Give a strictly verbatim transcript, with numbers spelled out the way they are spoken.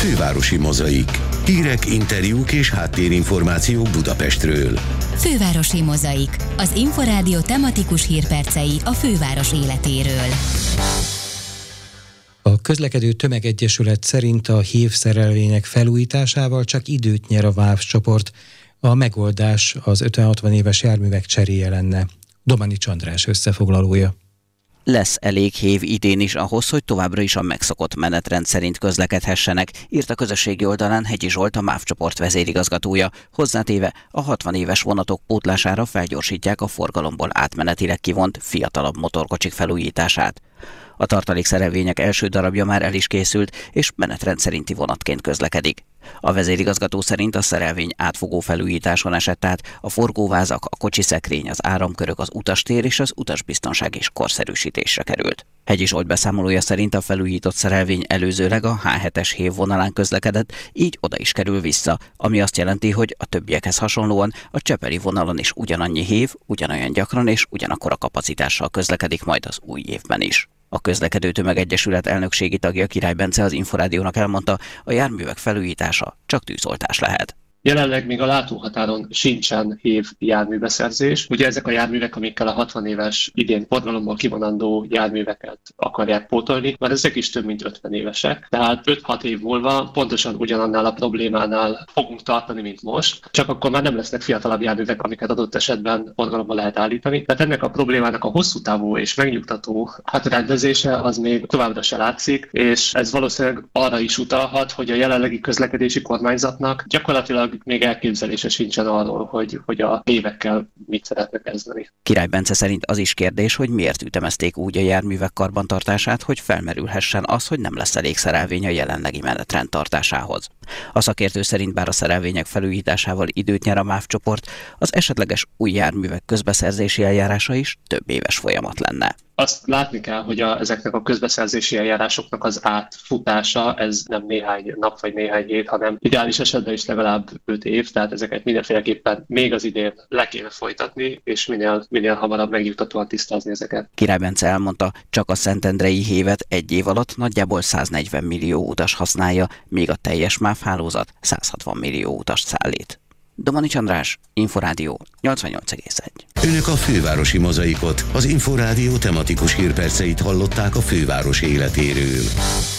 Fővárosi Mozaik. Hírek, interjúk és háttérinformációk Budapestről. Fővárosi Mozaik. Az Inforádió tematikus hírpercei a főváros életéről. A Közlekedő Tömegegyesület szerint a hív szerelvények felújításával csak időt nyer a VÁV csoport. A megoldás az ötven-hatvan éves járművek cseréje lenne. Domanics András összefoglalója. Lesz elég hév idén is ahhoz, hogy továbbra is a megszokott menetrend szerint közlekedhessenek, írt a közösségi oldalán Hegyi Zsolt, a MÁV csoport vezérigazgatója. Hozzátéve, a hatvan éves vonatok pótlására felgyorsítják a forgalomból átmenetileg kivont fiatalabb motorkocsik felújítását. A tartalékszerelvények első darabja már el is készült, és menetrend szerinti vonatként közlekedik. A vezérigazgató szerint a szerelvény átfogó felújításon esett át, a forgóvázak, a kocsiszekrény, az áramkörök, az utastér és az utasbiztonság is korszerűsítésre került. Hegyi Zsolt beszámolója szerint a felújított szerelvény előzőleg a há hetes hév vonalán közlekedett, így oda is kerül vissza, ami azt jelenti, hogy a többiekhez hasonlóan a csepeli vonalon is ugyanannyi hév, ugyanolyan gyakran és ugyanakkor a kapacitással közlekedik majd az új évben is. A Közlekedő Tömegegyesület elnökségi tagja, Király Bence az Inforádiónak elmondta, a járművek felújítása csak tűzoltás lehet. Jelenleg még a látóhatáron sincsen hév járműbeszerzés. Ugye ezek a járművek, amikkel a hatvan éves idén forgalomból kivonandó járműveket akarják pótolni, mert ezek is több mint ötven évesek. Tehát öt-hat év múlva pontosan ugyanannál a problémánál fogunk tartani, mint most, csak akkor már nem lesznek fiatalabb járművek, amiket adott esetben forgalomba lehet állítani. Tehát ennek a problémának a hosszú távú és megnyugtató hát rendezése az még továbbra se látszik, és ez valószínűleg arra is utalhat, hogy a jelenlegi közlekedési kormányzatnak gyakorlatilag még elképzelése sincsen arról, hogy, hogy a évekkel mit szeretne kezdeni. Király Bence szerint az is kérdés, hogy miért ütemezték úgy a járművek karbantartását, hogy felmerülhessen az, hogy nem lesz elég szerelvény a jelenlegi menetrend tartásához. A szakértő szerint bár a szerelvények felújításával időt nyer a MÁV csoport, az esetleges új járművek közbeszerzési eljárása is több éves folyamat lenne. Azt látni kell, hogy a, ezeknek a közbeszerzési eljárásoknak az átfutása, ez nem néhány nap vagy néhány hét, hanem ideális esetben is legalább öt év, tehát ezeket mindenféleképpen még az idén le kéne folytatni, és minél, minél hamarabb megnyugtatóan tisztázni ezeket. Király Bence elmondta, csak a szentendrei hévet egy év alatt nagyjából száznegyven millió utas használja, míg a teljes MÁV hálózat százhatvan millió utast szállít. Domanics András, Inforádió nyolcvannyolc egész egy. Önök a Fővárosi Mozaikot, az Inforádió tematikus hírperceit hallották a főváros életéről.